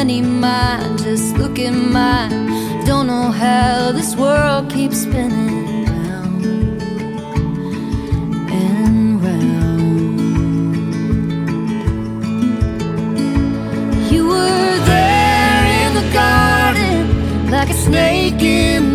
any mind. Just look at mine. Don't know how this world keeps spinning round and round. You were there in the garden, like a snake in